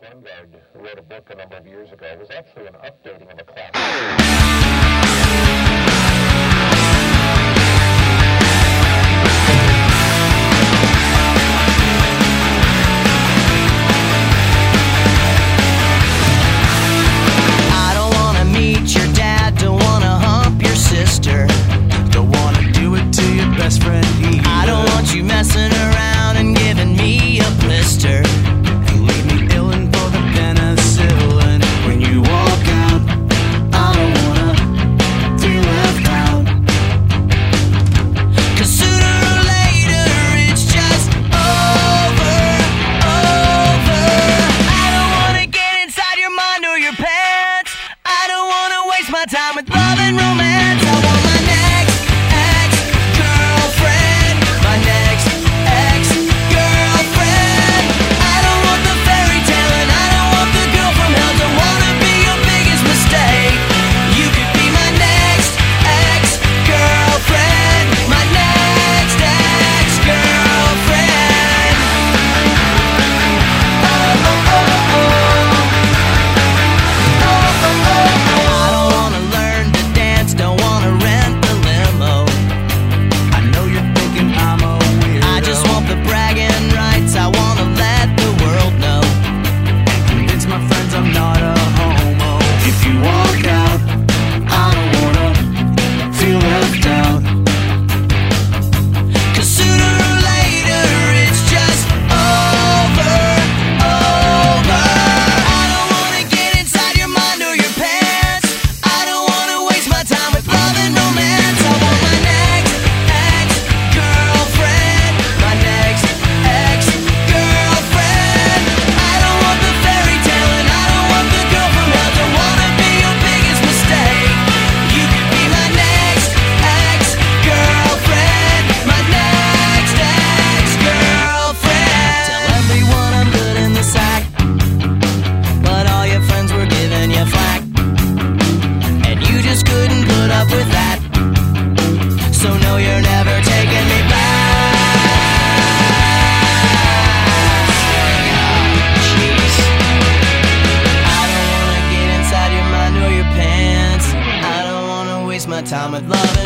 Lundgaard, who wrote a book a number of years ago. It was actually an updating of a classic. Time with love and romance. I want my next ex-girlfriend, my next ex-girlfriend. I don't want the fairy tale and I don't want the girl from hell. Don't wanna be your biggest mistake. You could be my next ex-girlfriend, my next ex-girlfriend. Oh, oh, oh, oh. My time with love.